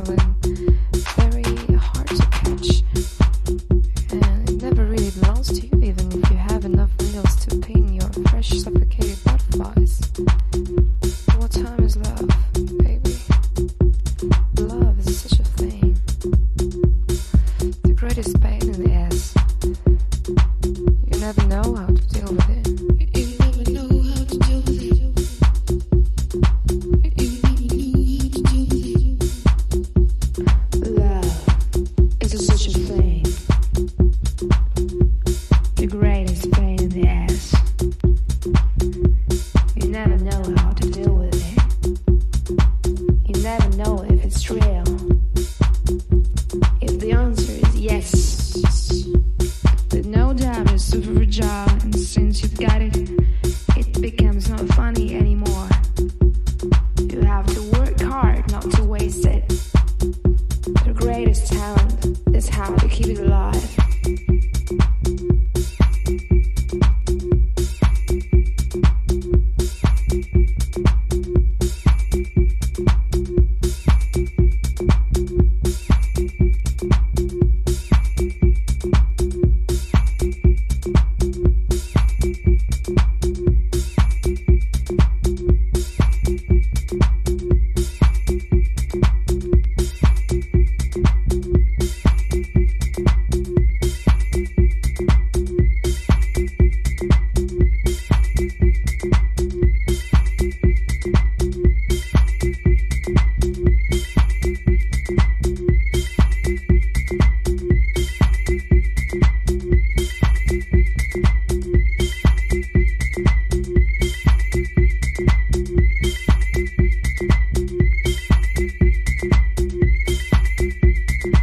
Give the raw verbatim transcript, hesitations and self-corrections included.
feeling very hard to catch, and it never really belongs to you, even if you have enough needles to pin your fresh, suffocated butterflies. What time is love, baby? Love is such a thing. The greatest pain in the ass. You never know how to deal with it. You never know how to deal with it. Love is such a thing. The greatest pain in the ass. You never know how to deal with it. You never know if it's real. If the answer is yes, then no doubt it's super fragile, and since you've got it, it becomes not funny anymore. You have to work hard not to waste it. The greatest talent is how to keep it alive.